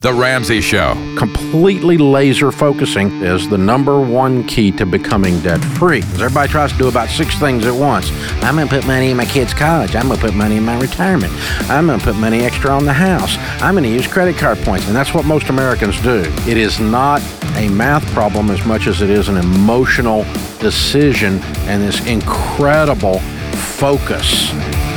The Ramsey Show. Completely laser focusing is the number one key to becoming debt-free. Everybody tries to do about 6 things at once. I'm going to put money in my kid's college. I'm going to put money in my retirement. I'm going to put money extra on the house. I'm going to use credit card points. And that's what most Americans do. It is not a math problem as much as it is an emotional decision and this incredible focus.